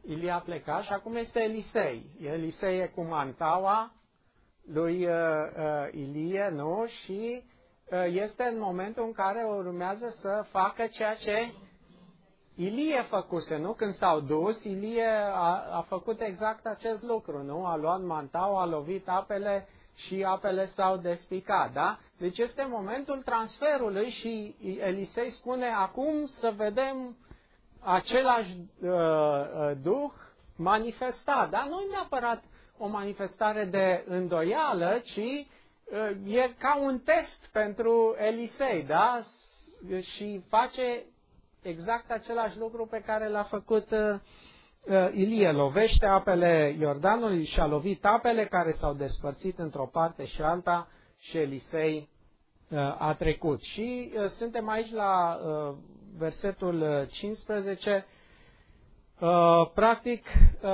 Ilie a plecat și acum este Elisei. Elisei e cu mantaua lui Ilie, nu? Și este în momentul în care urmează să facă ceea ce Ilie făcuse, nu? Când s-au dus, Ilie a făcut exact acest lucru, nu? A luat mantaua, a lovit apele și apele s-au despicat, da? Deci este momentul transferului și Elisei spune, acum să vedem același duh manifestat, da? Nu e neapărat o manifestare de îndoială, ci e ca un test pentru Elisei, da? Și face exact același lucru pe care l-a făcut Ilie. Lovește apele Iordanului și a lovit apele care s-au despărțit într-o parte și alta și Elisei a trecut. Și suntem aici la versetul 15, practic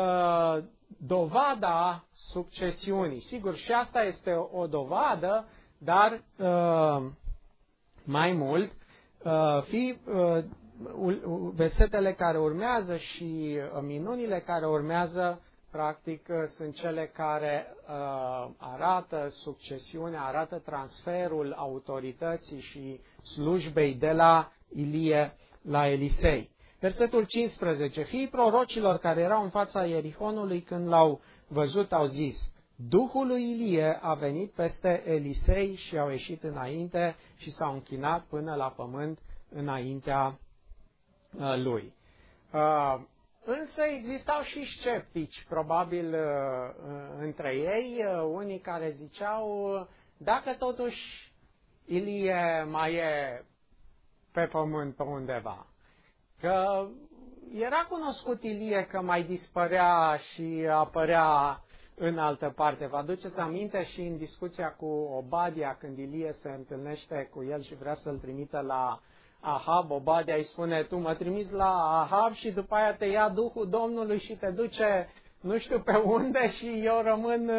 dovada succesiunii. Sigur, și asta este o dovadă, dar mai mult, versetele care urmează și minunile care urmează, practic, sunt cele care arată succesiunea, arată transferul autorității și slujbei de la Ilie la Elisei. Versetul 15. Fiii prorocilor care erau în fața Ierihonului, când l-au văzut, au zis, Duhul lui Ilie a venit peste Elisei și au ieșit înainte și s-au închinat până la pământ înaintea lui. Însă existau și sceptici, probabil, între ei, unii care ziceau, dacă totuși Ilie mai e pe pământ pe undeva. Că era cunoscut Ilie că mai dispărea și apărea în altă parte. Vă aduceți aminte și în discuția cu Obadia, când Ilie se întâlnește cu el și vrea să-l trimită la Ahab, Obadia îi spune, tu mă trimiți la Ahab și după aia te ia Duhul Domnului și te duce nu știu pe unde și eu rămân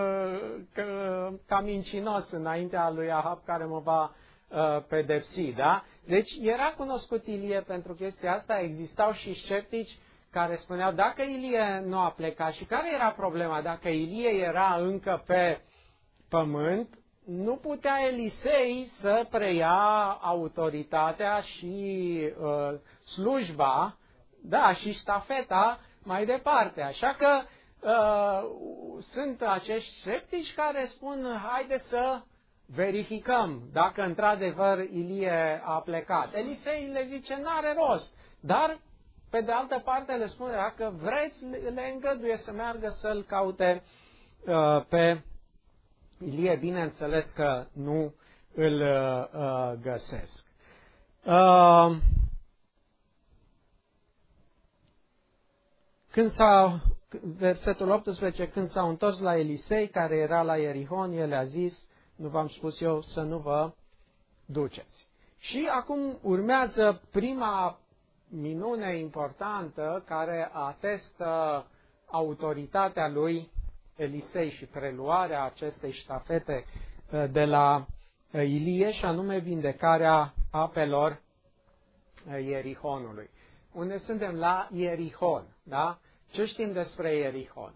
ca mincinos înaintea lui Ahab care mă va pedepsi, da? Deci era cunoscut Ilie pentru chestia asta, existau și sceptici care spuneau, dacă Ilie nu a plecat, și care era problema? Dacă Ilie era încă pe pământ, nu putea Elisei să preia autoritatea și slujba, da, și ștafeta mai departe. Așa că sunt acești sceptici care spun, haide să verificăm dacă într-adevăr Ilie a plecat. Elisei le zice, n-are rost, dar pe de altă parte le spune, dacă vreți, le îngăduie să meargă să-l caute pe Ilie. Bineînțeles că nu îl găsesc. Versetul 18, când s-au întors la Elisei, care era la Ierihon, el a zis, nu v-am spus eu să nu vă duceți. Și acum urmează prima minune importantă care atestă autoritatea lui Elisei și preluarea acestei ștafete de la Ilie, și anume vindecarea apelor Ierihonului. Unde suntem? La Ierihon, da? Ce știm despre Ierihon?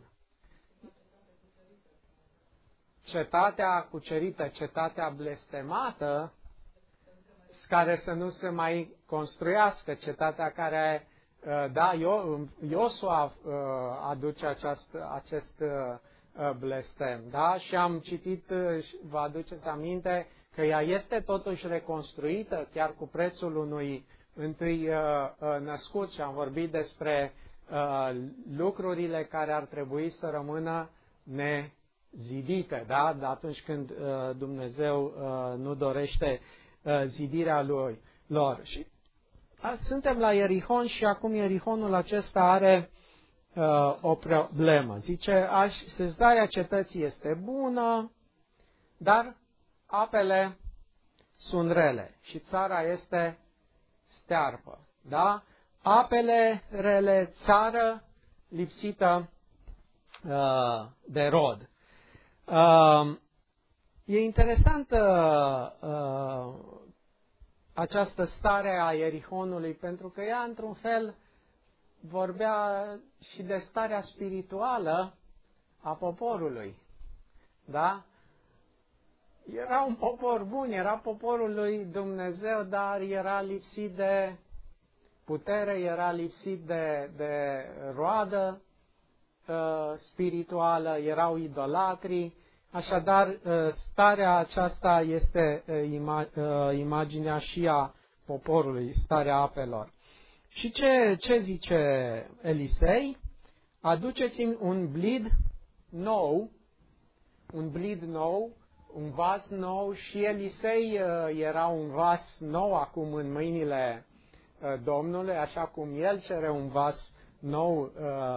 Cetatea cucerită, cetatea blestemată, care să nu se mai construiască, cetatea care, da, Iosua aduce acest blestem, da? Și am citit, vă aduceți aminte, că ea este totuși reconstruită, chiar cu prețul unui întâi născut, și am vorbit despre lucrurile care ar trebui să rămână nezidite, da? Atunci când Dumnezeu nu dorește zidirea lor. Și suntem la Ierihon și acum Ierihonul acesta are o problemă. Zice, așezarea cetății este bună, dar apele sunt rele și țara este stearpă. Da? Apele rele, țară lipsită de rod. E interesantă această stare a Ierihonului, pentru că ea, într-un fel, vorbea și de starea spirituală a poporului. Da? Era un popor bun, era poporul lui Dumnezeu, dar era lipsit de putere, era lipsit de roadă spirituală, erau idolatri. Așadar, starea aceasta este imaginea și a poporului, starea apelor. Și ce zice Elisei? Aduceți-mi un blid nou, un vas nou, și Elisei era un vas nou acum în mâinile Domnului, așa cum el cere un vas nou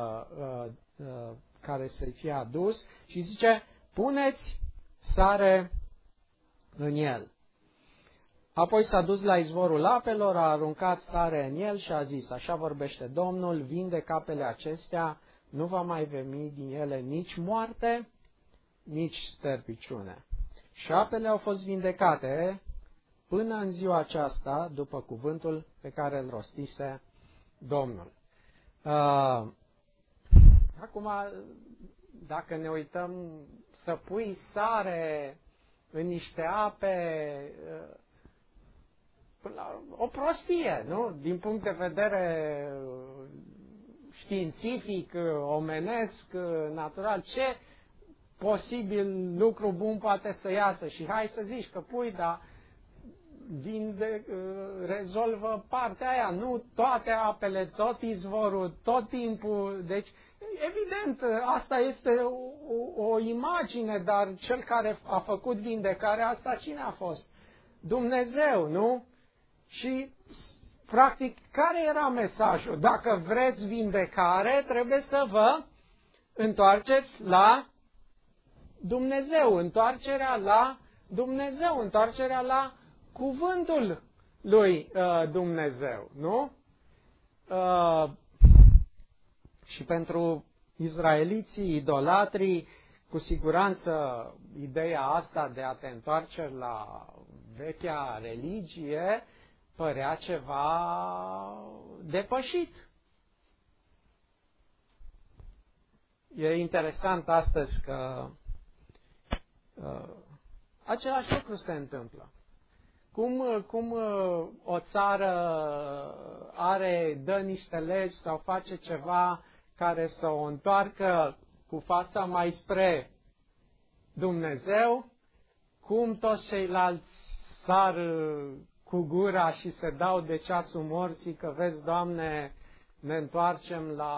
care să-i fie adus, și zice, puneți sare în el. Apoi s-a dus la izvorul apelor, a aruncat sare în el și a zis, așa vorbește Domnul, vindec apele acestea, nu va mai veni din ele nici moarte, nici sterpiciune. Și apele au fost vindecate până în ziua aceasta, după cuvântul pe care îl rostise Domnul. Acum, dacă ne uităm, să pui sare în niște ape, o prostie, nu? Din punct de vedere științific, omenesc, natural, ce posibil lucru bun poate să iasă? Și hai să zici că pui, dar rezolvă partea aia, nu toate apele, tot izvorul, tot timpul. Deci, evident, asta este o imagine, dar cel care a făcut vindecarea asta, cine a fost? Dumnezeu, nu? Și, practic, care era mesajul? Dacă vreți vindecare, trebuie să vă întoarceți la Dumnezeu, întoarcerea la Dumnezeu, întoarcerea la cuvântul lui Dumnezeu, nu? Și pentru izraeliții, idolatrii, cu siguranță ideea asta de a te întoarce la vechea religie părea ceva depășit. E interesant astăzi că același lucru se întâmplă. Cum o țară dă niște legi sau face ceva care să o întoarcă cu fața mai spre Dumnezeu, cum toți ceilalți sar cu gura și se dau de ceasul morții, că vezi, Doamne, ne întoarcem la,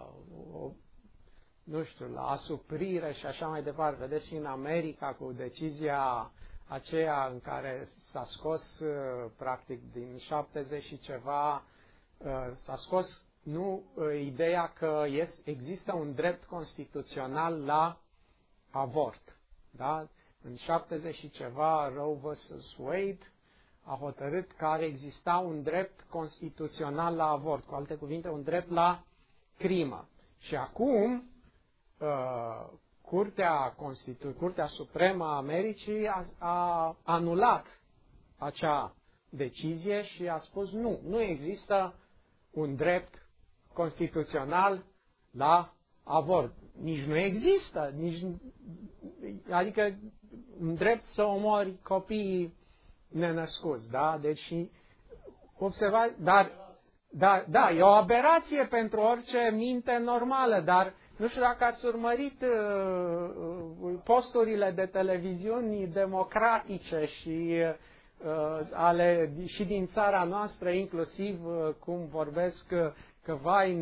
la asuprire și așa mai departe. Vedeți și în America cu decizia aceea în care s-a scos, practic, din 70 și ceva, s-a scos, ideea că există un drept constituțional la avort. Da? În 70 și ceva, Roe vs. Wade a hotărât că ar exista un drept constituțional la avort, cu alte cuvinte, un drept la crimă. Și acum, Curtea Supremă a Americii a anulat acea decizie și a spus nu există un drept constituțional la avort. Nici nu există, adică un drept să omori copiii nenăscuți, da? Deci, observați, da, e o aberație pentru orice minte normală, dar nu știu dacă ați urmărit posturile de televiziuni democratice și din țara noastră, inclusiv cum vorbesc că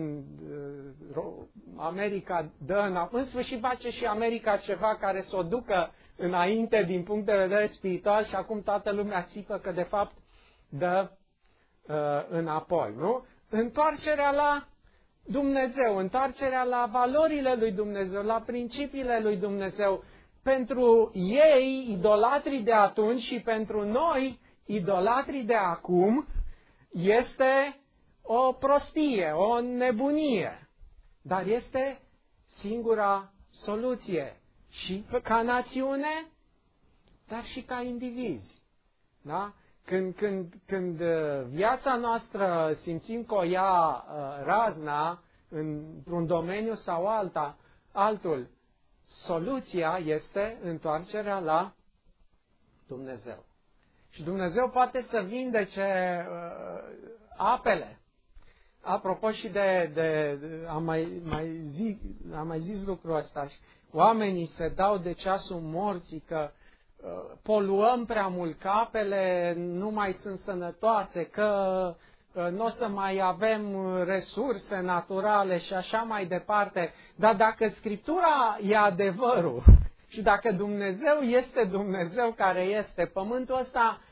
America dă în sfârșit face și America ceva care să o ducă înainte din punct de vedere spiritual și acum toată lumea țipă că de fapt dă înapoi, nu? Întoarcerea la Dumnezeu, întoarcerea la valorile lui Dumnezeu, la principiile lui Dumnezeu. Pentru ei, idolatrii de atunci, și pentru noi, idolatrii de acum, este o prostie, o nebunie. Dar este singura soluție și ca națiune, dar și ca indivizi. Da? Când viața noastră simțim că o ia razna într-un domeniu sau altul, soluția este întoarcerea la Dumnezeu. Și Dumnezeu poate să vindece apele. Apropo și am mai zis lucrul ăsta. Oamenii se dau de ceasul morții că poluăm prea mult, că apele nu mai sunt sănătoase, că nu o să mai avem resurse naturale și așa mai departe. Dar dacă Scriptura e adevărul și dacă Dumnezeu este Dumnezeu care este, pământul ăsta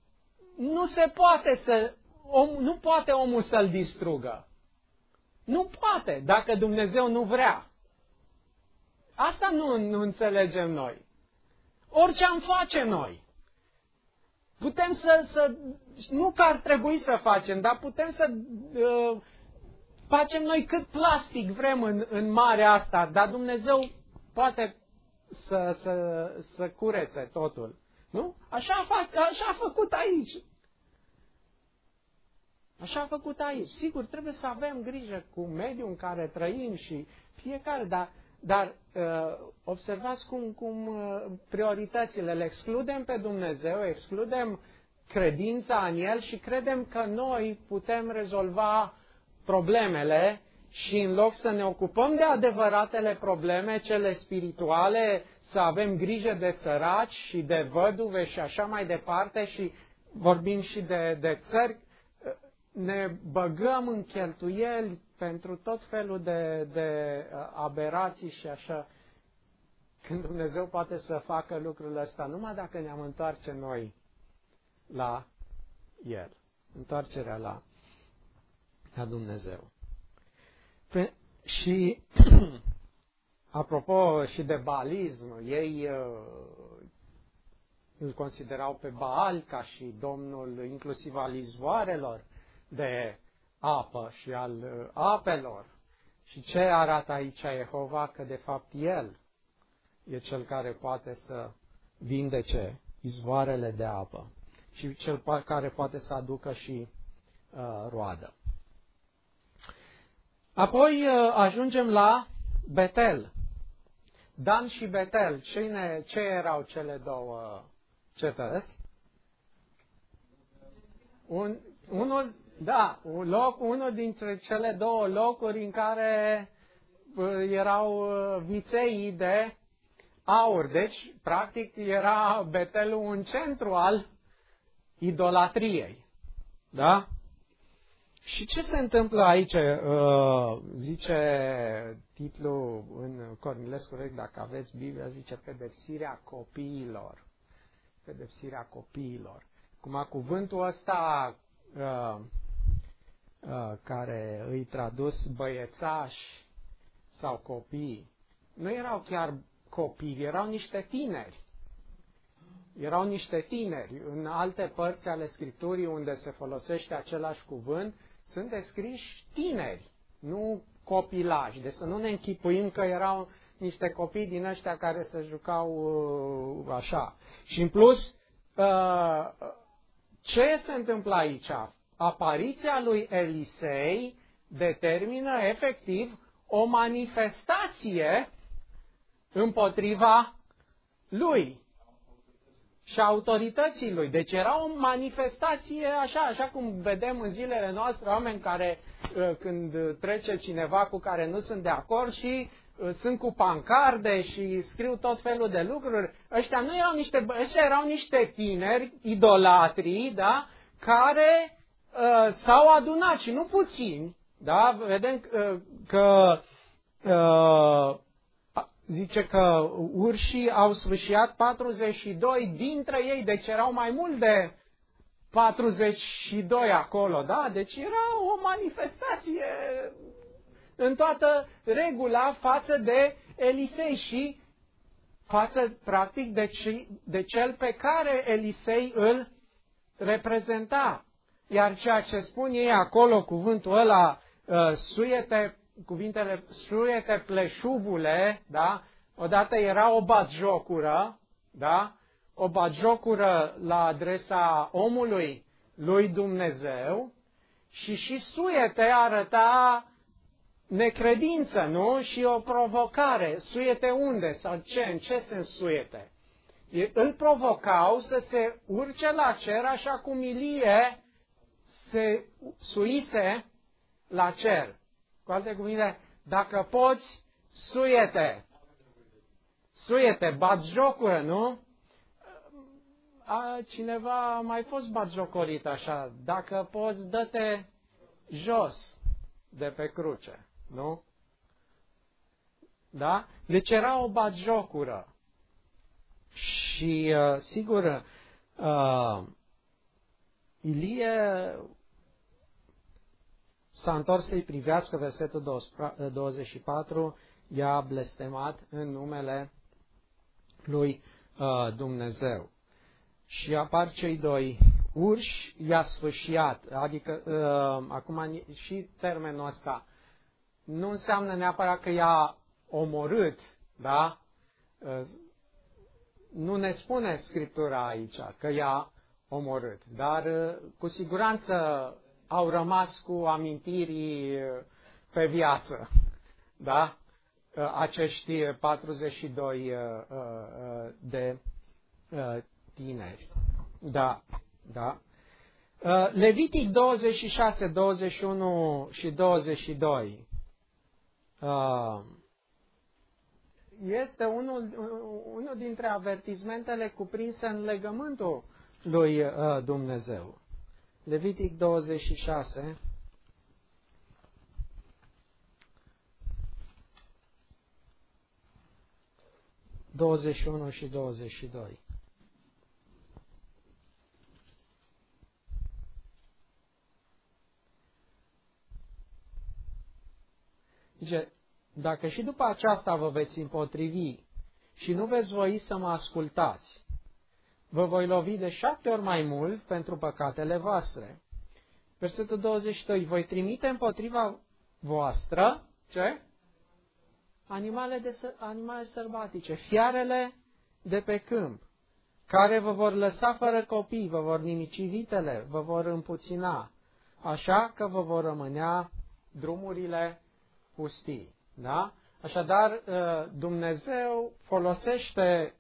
nu poate omul să-l distrugă. Nu poate, dacă Dumnezeu nu vrea. Asta nu înțelegem noi. Orice am face noi. Putem nu că ar trebui să facem, dar putem să facem noi cât plastic vrem în marea asta, dar Dumnezeu poate să curețe totul. Nu? Așa a făcut aici. Așa a făcut aici. Sigur, trebuie să avem grijă cu mediul în care trăim și fiecare, dar observați cum prioritățile le excludem pe Dumnezeu, excludem credința în El și credem că noi putem rezolva problemele și în loc să ne ocupăm de adevăratele probleme, cele spirituale, să avem grijă de săraci și de văduve și așa mai departe și vorbim și de țări, ne băgăm în cheltuieli pentru tot felul de aberații și așa, când Dumnezeu poate să facă lucrul ăsta numai dacă ne-am întoarce noi la El. Întoarcerea la Dumnezeu. Și apropo și de baalism, ei îl considerau pe Baal ca și domnul inclusiv al izvoarelor de apă și al apelor. Și ce arată aici Jehova? Că de fapt El e Cel care poate să vindece izvoarele de apă și Cel care poate să aducă și roadă. Apoi ajungem la Betel. Dan și Betel. Ce erau cele două cetăți? Unul dintre cele două locuri în care erau viței de aur. Deci, practic, era Betelul un centru al idolatriei. Da? Și ce se întâmplă aici? Zice titlul în Cornilescu Rex, dacă aveți Biblia, zice pedepsirea copiilor. Pedepsirea copiilor. Cum cuvântul ăsta care îi tradus băiețași sau copii, nu erau chiar copii, erau niște tineri. Erau niște tineri. În alte părți ale Scripturii unde se folosește același cuvânt, sunt descriși tineri, nu copilași. Deci să nu ne închipuim că erau niște copii din ăștia care se jucau așa. Și în plus, ce se întâmplă aici? Apariția lui Elisei determină efectiv o manifestație împotriva lui și autorității lui. Deci era o manifestație așa cum vedem în zilele noastre oameni care când trece cineva cu care nu sunt de acord și sunt cu pancarde și scriu tot felul de lucruri. Ăștia erau niște tineri idolatrii, da, care s-au adunat și nu puțini, da, vedem că zice că urșii au sfâșiat 42 dintre ei, deci erau mai mult de 42 acolo, da? Deci era o manifestație în toată regula față de Elisei și față, practic, de cel pe care Elisei îl reprezenta. Iar ceea ce spun ei acolo, cuvântul ăla, cuvintele suiete pleșuvule, da? Odată era o batjocură, da? o batjocură la adresa omului lui Dumnezeu și suiete arăta necredință, nu? Și o provocare. Suiete unde? Sau ce? În ce sens suiete? Îl provocau să se urce la cer așa cum Ilie se suise la cer. Cu alte cuvinte, dacă poți, suiete. Suiete, batjocură, nu? Cineva a mai fost batjocorit așa. Dacă poți, dă-te jos de pe cruce, nu? Da? Deci era o batjocură. Și, sigur, Ilie s-a întors să-i privească, versetul 24, i-a blestemat în numele lui Dumnezeu. Și apar cei doi urși, i-a sfâșiat, adică, acum și termenul ăsta, nu înseamnă neapărat că i-a omorât, da? Nu ne spune Scriptura aici că i-a omorât, dar cu siguranță au rămas cu amintiri pe viață, da? Acești 42 de tineri. Da, da. Levitic 26, 21 și 22 este unul dintre avertismentele cuprinse în legământul lui Dumnezeu. Levitic 26, 21 și 22. Zice, dacă și după aceasta vă veți împotrivi și nu veți voi să mă ascultați, vă voi lovi de 7 ori mai mult pentru păcatele voastre. Versetul 22, voi trimite împotriva voastră, ce? Animale sălbatice, fiarele de pe câmp, care vă vor lăsa fără copii, vă vor nimici vitele, vă vor împuțina, așa că vă vor rămânea drumurile pustii. Da? Așadar, Dumnezeu folosește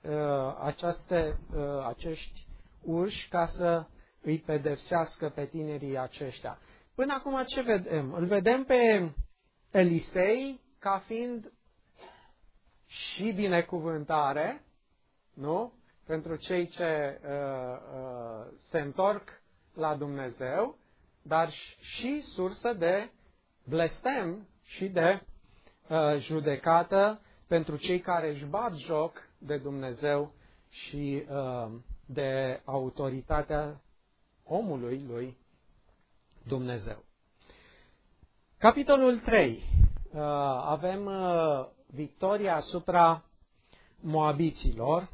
acești urși ca să îi pedepsească pe tinerii aceștia. Până acum ce vedem? Îl vedem pe Elisei ca fiind și binecuvântare, nu? Pentru cei ce se întorc la Dumnezeu, dar și sursă de blestem și de judecată pentru cei care își bat joc de Dumnezeu și de autoritatea omului lui Dumnezeu. Capitolul 3. Avem victoria asupra moabiților.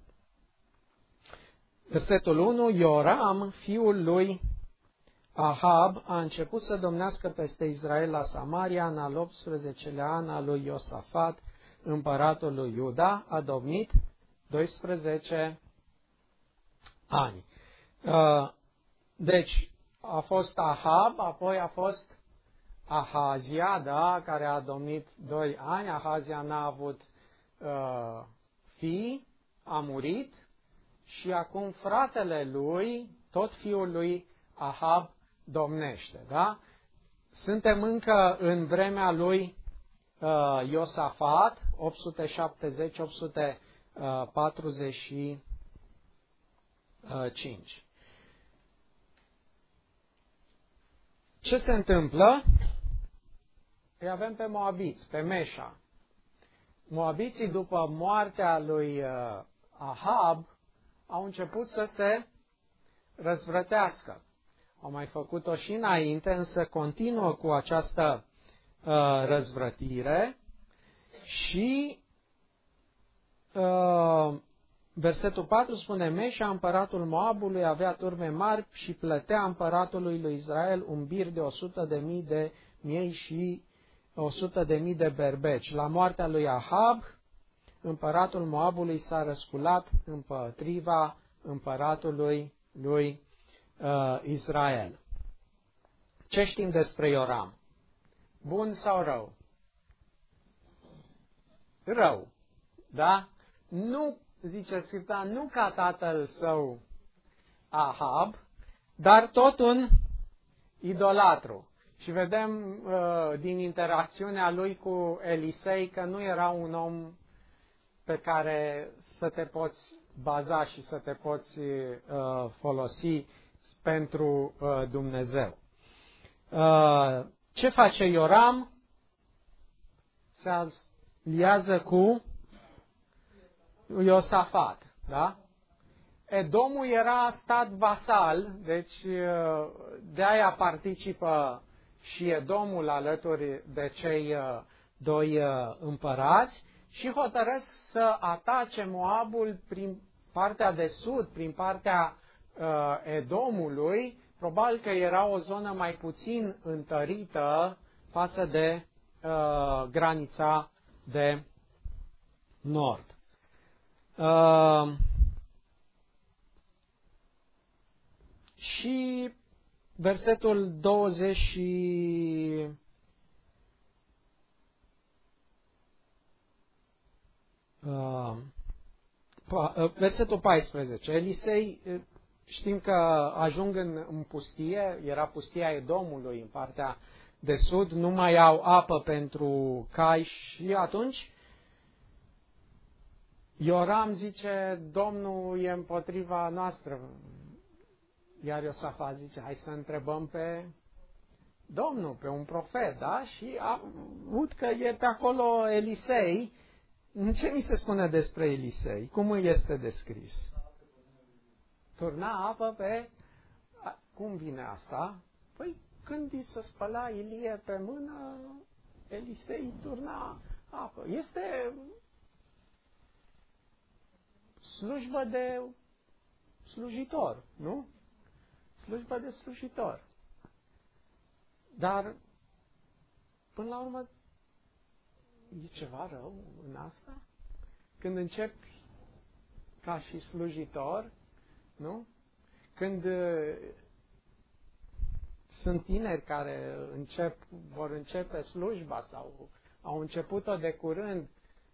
Versetul 1. Ioram, fiul lui Ahab, a început să domnească peste Israel la Samaria în al 18-lea an al lui Iosafat, împăratul lui Iuda, a domnit 12 ani. Deci a fost Ahab, apoi a fost Ahazia, da, care a domnit 2 ani. Ahazia n-a avut fii, a murit și acum fratele lui, tot fiul lui Ahab, domnește. Da? Suntem încă în vremea lui Iosafat, 870-845. Ce se întâmplă? Îi avem pe moabiți, pe Meșa. Moabiții, după moartea lui Ahab, au început să se răzvrătească. Au mai făcut-o și înainte, însă continuă cu această răzvrătire și versetul 4 spune: Meșa, împăratul Moabului, avea turme mari și plătea împăratului lui Israel un bir de 100.000 de miei și 100.000 de berbeci. La moartea lui Ahab, împăratul Moabului s-a răsculat împotriva împăratului lui Israel. Ce știm despre Ioram? Bun sau rău? Rău. Da? Nu, zice Scriptura, nu ca tatăl său Ahab, dar tot un idolatru. Și vedem din interacțiunea lui cu Elisei că nu era un om pe care să te poți baza și să te poți folosi pentru Dumnezeu. Ce face Ioram? Se aliază cu Iosafat, da? Edomul era stat vasal, deci de-aia participă și Edomul alături de cei doi împărați și hotărăsc să atace Moabul prin partea de sud, prin partea Edomului. Probabil că era o zonă mai puțin întărită față de granița de nord. Și versetul 20 versetul 14. Elisei, știm că ajung în pustie, era pustia Edomului în partea de sud, nu mai au apă pentru cai și atunci Ioram zice, Domnul e împotriva noastră. Iar Iosafat zice, hai să întrebăm pe Domnul, pe un profet, da? Și aud că e pe acolo Elisei. Ce mi se spune despre Elisei? Cum îi este descris? Turna apă pe... Cum vine asta? Păi când îi se spăla Ilie pe mână, Elisei turna apă. Este slujbă de slujitor, nu? Slujbă de slujitor. Dar, până la urmă, e ceva rău în asta? Când începi ca și slujitor, nu? Când sunt tineri care vor începe slujba sau au început-o de curând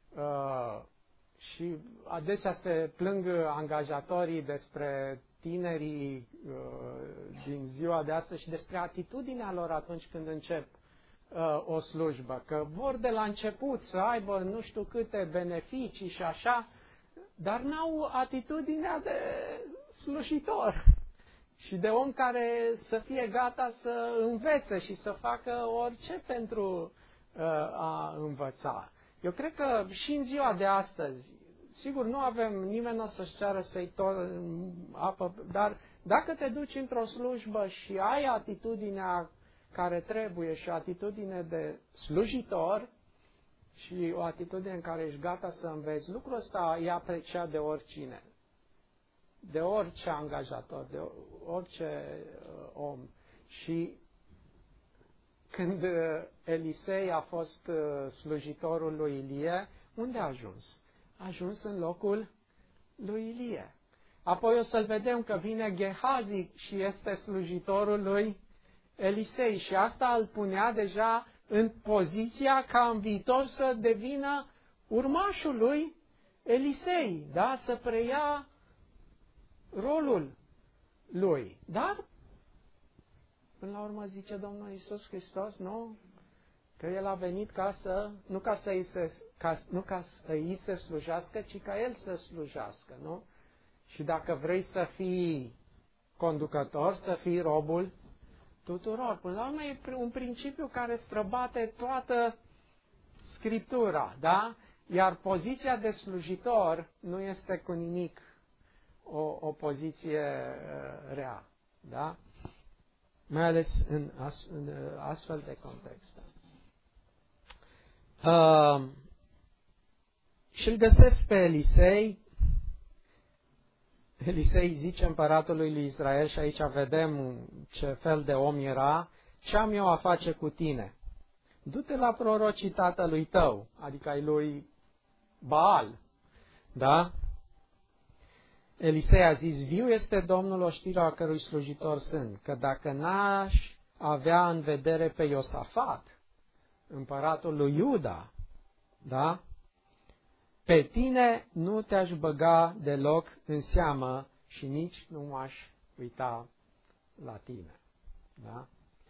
și adesea se plâng angajatorii despre tinerii din ziua de astăzi și despre atitudinea lor atunci când încep o slujbă, că vor de la început să aibă nu știu câte beneficii și așa, dar n-au atitudinea de slujitor și de om care să fie gata să învețe și să facă orice pentru a învăța. Eu cred că și în ziua de astăzi, sigur, nu avem, nimeni nu o să-și ceară să-i apă, dar dacă te duci într-o slujbă și ai atitudinea care trebuie și o atitudine de slujitor și o atitudine în care ești gata să înveți, lucrul ăsta e apreciat de oricine, de orice angajator, de orice om. Și când Elisei a fost slujitorul lui Ilie, unde a ajuns? A ajuns în locul lui Ilie. Apoi o să-l vedem că vine Gehazi și este slujitorul lui Elisei și asta îl punea deja în poziția ca în viitor să devină urmașul lui Elisei, da? Să preia rolul lui. Dar, până la urmă zice Domnul Iisus Hristos, nu? Că El a venit nu ca să îi se slujească, ci ca El să slujească, nu? Și dacă vrei să fii conducător, să fii robul tuturor. Până la urmă e un principiu care străbate toată Scriptura, da? Iar poziția de slujitor nu este cu nimic o poziție rea, da? Mai ales în astfel de contexte. Și îl găsesc pe Elisei. Elisei zice împăratului lui Israel, și aici vedem ce fel de om era, ce am eu a face cu tine? Du-te la prorocii tatălui tău, adică ai lui Baal. Da? Elisei a zis, viu este Domnul oștirea a cărui slujitor sunt, că dacă n-aș avea în vedere pe Iosafat, împăratul lui Iuda, da? Pe tine nu te-aș băga deloc în seamă și nici nu m-aș uita la tine. Da?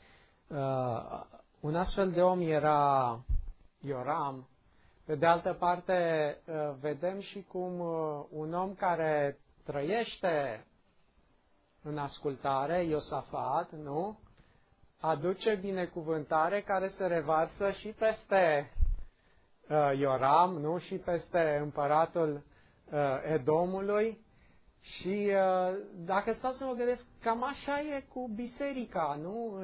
Un astfel de om era Ioram. Pe de altă parte, vedem și cum un om care trăiește în ascultare, Iosafat, nu? Aduce binecuvântare care se revarsă și peste Ioram, nu? Și peste împăratul Edomului. Și dacă stau să mă gândesc, cam așa e cu biserica, nu?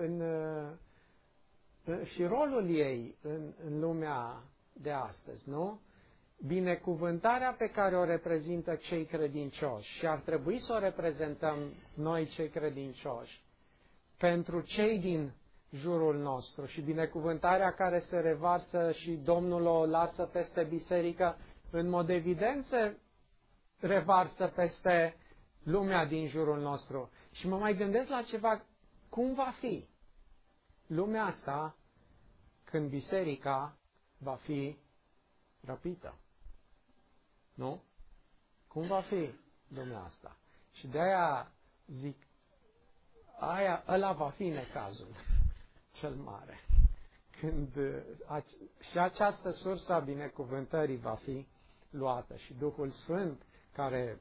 Și rolul ei în lumea de astăzi, nu? Binecuvântarea pe care o reprezintă cei credincioși și ar trebui să o reprezentăm noi cei credincioși pentru cei din jurul nostru și binecuvântarea care se revarsă și Domnul o lasă peste biserică, în mod evident se revarsă peste lumea din jurul nostru. Și mă mai gândesc la ceva, cum va fi lumea asta când biserica va fi răpită? Nu? Cum va fi lumea asta? Și de aia zic, ăla va fi necazul cel mare. Când și această sursă a binecuvântării va fi luată și Duhul Sfânt care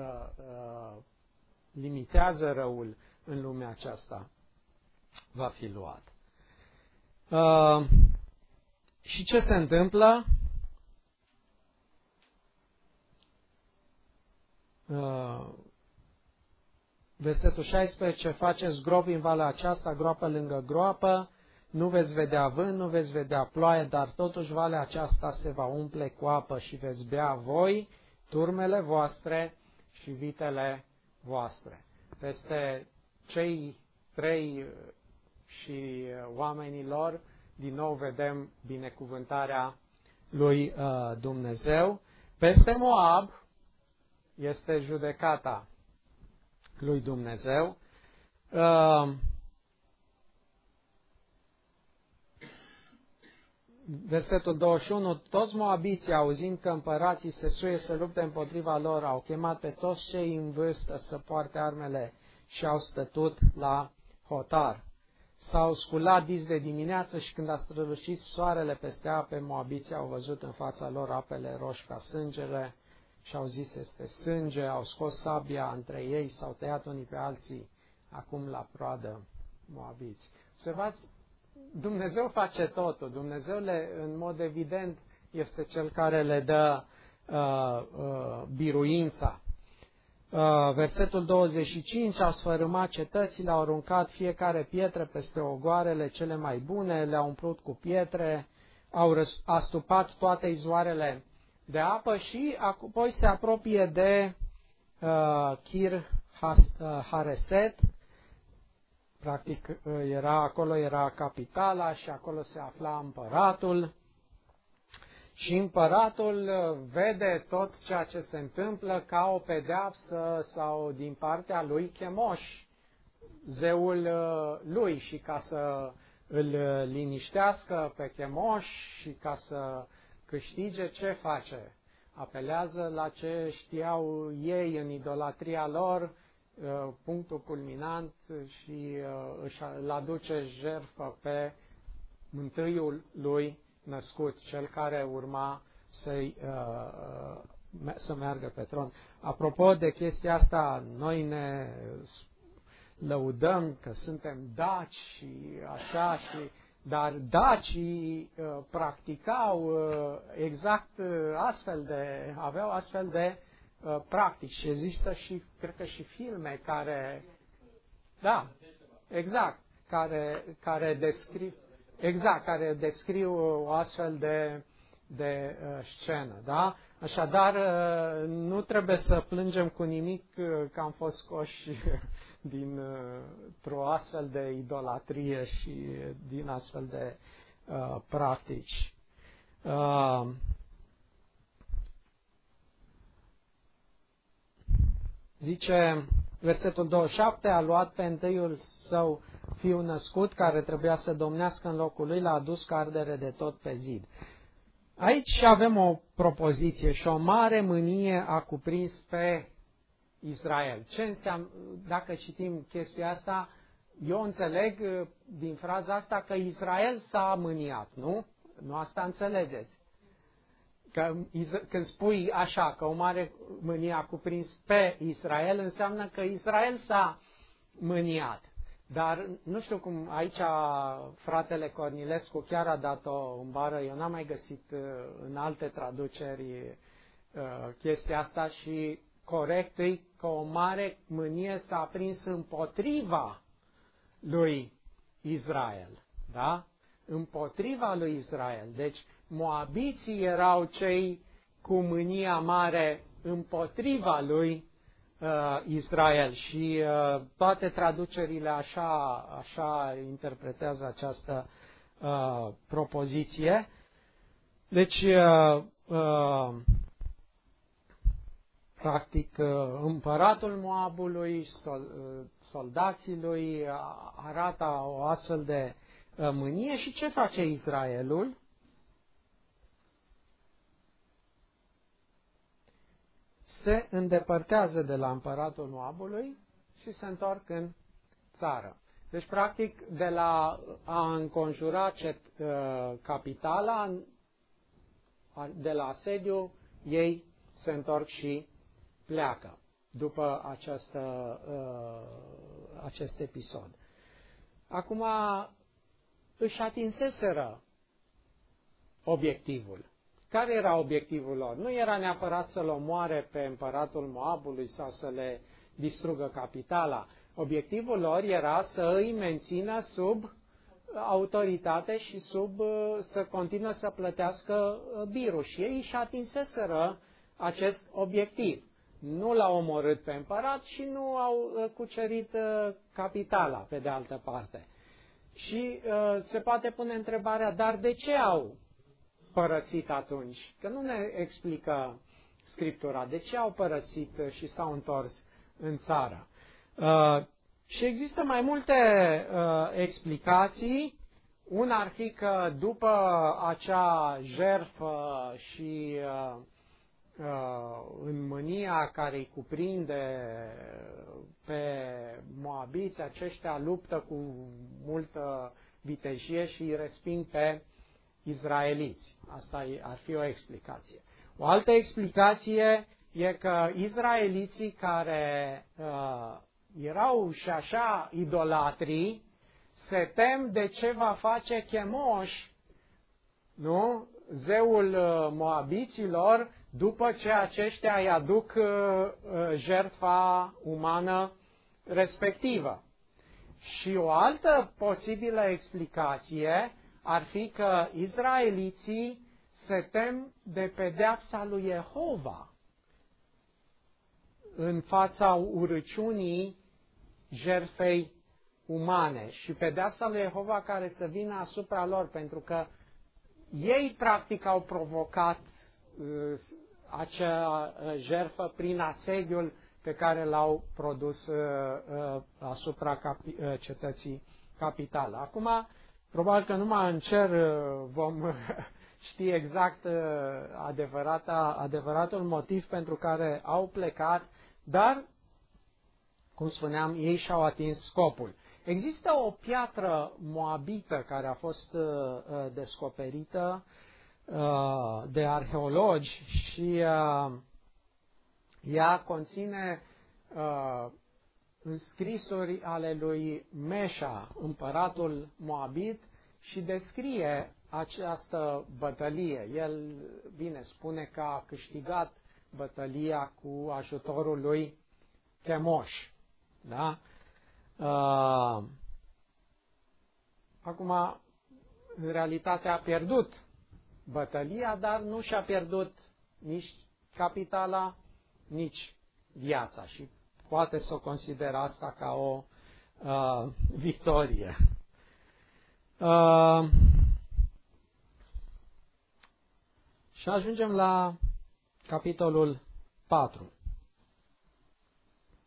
limitează răul în lumea aceasta va fi luat. Și ce se întâmplă? Versetul 16, faceți gropi în valea aceasta, groapă lângă groapă, nu veți vedea vânt, nu veți vedea ploaie, dar totuși valea aceasta se va umple cu apă și veți bea voi, turmele voastre și vitele voastre. Peste cei trei și oamenii lor, din nou vedem binecuvântarea lui Dumnezeu. Peste Moab este judecata lui Dumnezeu. Versetul 21, toți moabiții, auzind că împărații se suie să lupte împotriva lor, au chemat pe toți cei în vârstă să poarte armele și au stătut la hotar. S-au sculat dis de dimineață și când a strălucit soarele peste ape, moabiții au văzut în fața lor apele roșii ca sângele și au zis, este sânge, au scos sabia între ei, s-au tăiat unii pe alții, acum la proadă moabiți. Observați, Dumnezeu face totul. Dumnezeu, în mod evident, este Cel care le dă biruința. Versetul 25, au sfărâmat cetățile, au aruncat fiecare pietre peste ogoarele cele mai bune, le-au umplut cu pietre, au astupat toate izvoarele de apă și apoi se apropie de Kir Hareset. Practic, acolo era capitala și acolo se afla împăratul. Și împăratul vede tot ceea ce se întâmplă ca o pedeapsă sau din partea lui Chemoș, zeul lui, și ca să îl liniștească pe Chemoș și ca să câștige, ce face? Apelează la ce știau ei în idolatria lor, punctul culminant, și îl aduce jertfă pe întâiul lui născut, cel care urma să meargă pe tron. Apropo de chestia asta, noi ne lăudăm că suntem daci și așa, dar dacii practicau exact aveau astfel de practici și există și, cred că și filme care, da, exact, care descriu o astfel de scenă, da? Așadar, nu trebuie să plângem cu nimic că am fost scoși dintr-o astfel de idolatrie și din astfel de practici. Zice versetul 27, a luat pe întâiul său fiu născut, care trebuia să domnească în locul lui, l-a adus ca ardere de tot pe zid. Aici avem o propoziție și o mare mânie a cuprins pe Israel. Ce înseamnă, dacă citim chestia asta, eu înțeleg din fraza asta că Israel s-a mâniat, nu? Nu asta înțelegeți. Că, când spui așa, că o mare mânie a cuprins pe Israel, înseamnă că Israel s-a mâniat. Dar nu știu cum aici fratele Cornilescu chiar a dat-o în bară, eu n-am mai găsit în alte traduceri chestia asta și corect e că o mare mânie s-a aprins împotriva lui Israel. Da? Împotriva lui Israel. Deci moabiții erau cei cu mânia mare împotriva lui Israel și toate traducerile așa interpretează această propoziție. Deci, practic, împăratul Moabului, soldații lui arată o astfel de mânie și ce face Israelul? Se îndepărtează de la împăratul Moabului și se întorc în țară. Deci, practic, de la a înconjura capitala, de la asediu, ei se întorc și pleacă după acest episod. Acum își atinseseră obiectivul. Care era obiectivul lor? Nu era neapărat să-l omoare pe împăratul Moabului sau să le distrugă capitala. Obiectivul lor era să îi mențină sub autoritate și să continuă să plătească birul. Și ei își atinseseră acest obiectiv. Nu l-au omorât pe împărat și nu au cucerit capitala, pe de altă parte. Și se poate pune întrebarea, dar de ce au părăsit atunci? Că nu ne explică Scriptura. De ce au părăsit și s-au întors în țară? Și există mai multe explicații. Una ar fi că după acea jertfă și în mânia care îi cuprinde pe moabiți, aceștia luptă cu multă vitejie și îi resping pe izraeliți. Asta ar fi o explicație. O altă explicație e că izraeliții care erau și așa idolatrii se tem de ce va face Chemoș, nu? Zeul moabiților, după ce aceștia îi aduc jertfa umană respectivă. Și o altă posibilă explicație ar fi că izraeliții se tem de pedeapsa lui Jehova în fața urăciunii jertfei umane și pedeapsa lui Jehova care să vină asupra lor, pentru că ei practic au provocat acea jertfă prin asediul pe care l-au produs asupra cetății capitale. Acum, probabil că numai în cer vom ști exact adevăratul motiv pentru care au plecat, dar, cum spuneam, ei și-au atins scopul. Există o piatră moabită care a fost descoperită de arheologi și ea conține înscrisuri ale lui Meșa, împăratul moabit, și descrie această bătălie. El, bine, spune că a câștigat bătălia cu ajutorul lui Chemoș. Da? Acum, în realitate a pierdut bătălia, dar nu și-a pierdut nici capitala, nici viața și poate să o consideră asta ca o victorie. Și ajungem la capitolul 4.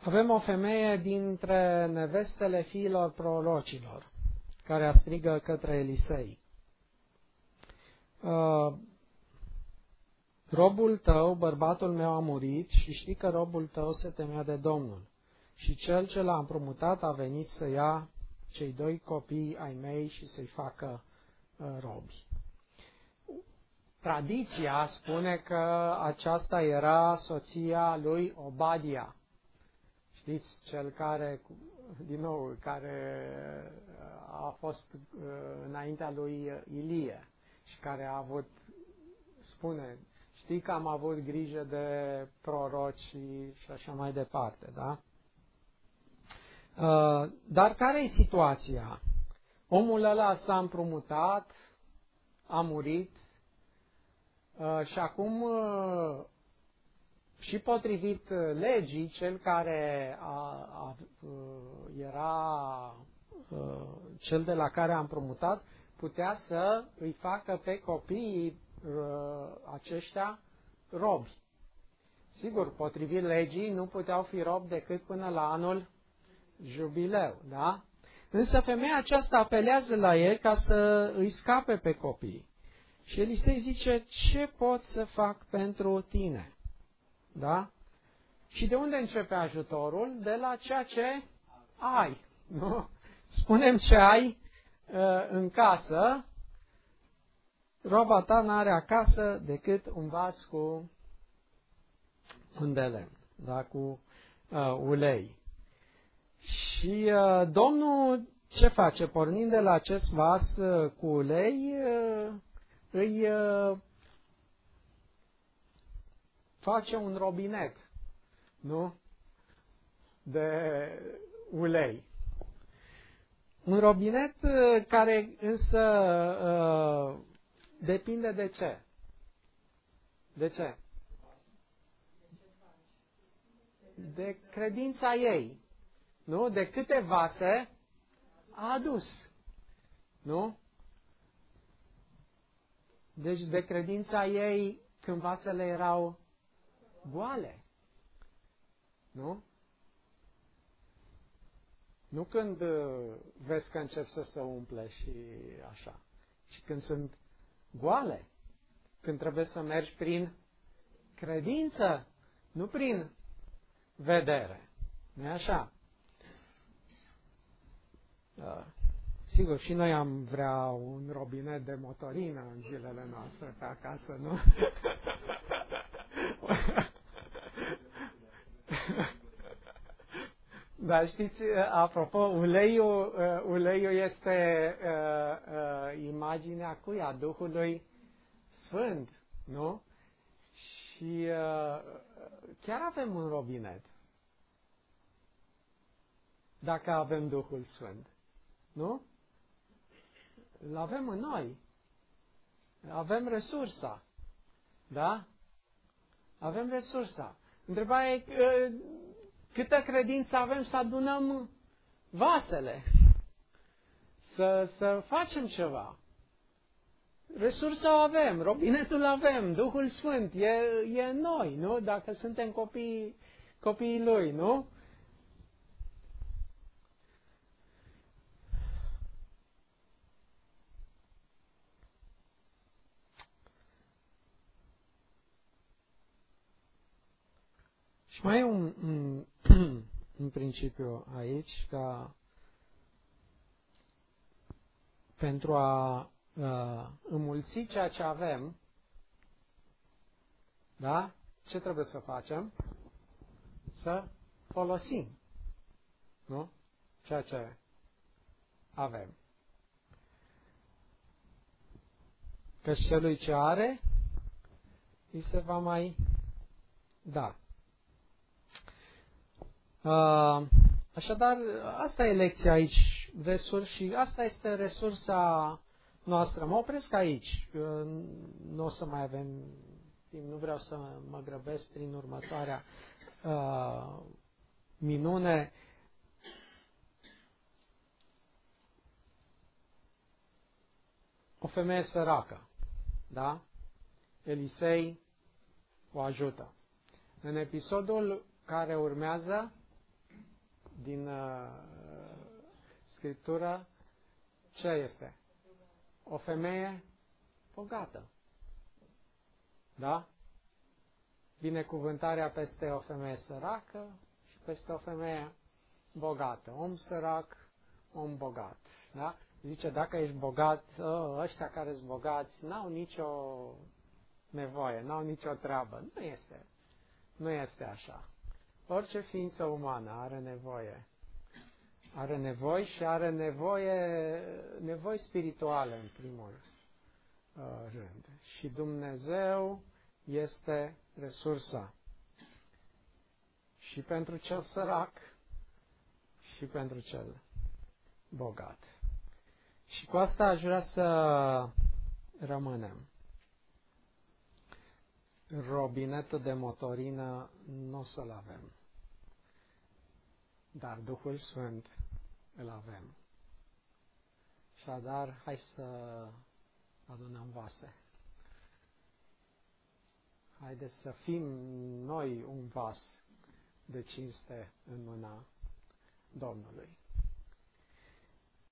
Avem o femeie dintre nevestele fiilor prorocilor, care strigă către Elisei: robul tău, bărbatul meu, a murit și știi că robul tău se temea de Domnul. Și cel ce l-a împrumutat a venit să ia cei 2 copii ai mei și să-i facă robi. Tradiția spune că aceasta era soția lui Obadia. Știți, cel care, din nou, care a fost înaintea lui Ilie și care a avut, spune, știi că am avut grijă de proroci și așa mai departe, da? Dar care e situația? Omul ăla s-a împrumutat, a murit și acum, și potrivit legii, cel care era cel de la care a împrumutat putea să îi facă pe copiii aceștia robi. Sigur, potrivit legii, nu puteau fi robi decât până la anul jubileu, da? Însă femeia aceasta apelează la el ca să îi scape pe copii. Și Elisei zice: ce pot să fac pentru tine? Da? Și de unde începe ajutorul? De la ceea ce ai. Nu? Spunem ce ai în casă. Roba ta n-are acasă decât un vas cu un de lemn, da? Cu ulei. Și Domnul ce face? Pornind de la acest vas cu ulei, îi face un robinet, nu? De ulei. Un robinet care însă depinde de ce? De ce? De credința ei. Nu? De câte vase a adus. Nu? Deci de credința ei când vasele erau goale. Nu? Nu când vezi că încep să se umple și așa, ci când sunt goale. Când trebuie să mergi prin credință, nu prin vedere. Nu-i așa? Sigur, și noi am vrea un robinet de motorină în zilele noastre pe acasă, nu? Dar știți, apropo, uleiul este imaginea cui? A Duhului Sfânt, nu? Și chiar avem un robinet. Dacă avem Duhul Sfânt, nu? Îl avem în noi. Avem resursa. Da? Avem resursa. Întrebarea e câtă credință avem să adunăm vasele. Să facem ceva. Resursa o avem, robinetul avem, Duhul Sfânt e în noi, nu? Dacă suntem copiii Lui, nu? Și mai e un principiu aici, ca pentru a înmulți ceea ce avem, da? Ce trebuie să facem? Să folosim, nu? Ceea ce avem. Căci celui ce are, îi se va mai da. Așadar, asta e lecția aici, și asta este resursa noastră. Mă opresc aici, nu o să mai avem timp, nu vreau să mă grăbesc prin următoarea minune. O femeie săracă, da? Elisei o ajută. În episodul care urmează, din Scriptură, ce este? O femeie bogată. Da? Binecuvântarea peste o femeie săracă și peste o femeie bogată. Om sărac, om bogat. Da? Zice, dacă ești bogat, ăștia care sunt bogați n-au nicio nevoie, n-au nicio treabă. Nu este așa. Orice ființă umană are nevoie. Are nevoi și are nevoi spirituale în primul rând. Și Dumnezeu este resursa. Și pentru cel sărac și pentru cel bogat. Și cu asta aș vrea să rămânem. Robinetul de motorină nu o să-l avem. Dar Duhul Sfânt îl avem. Așadar, hai să adunăm vase. Haideți să fim noi un vas de cinste în mâna Domnului.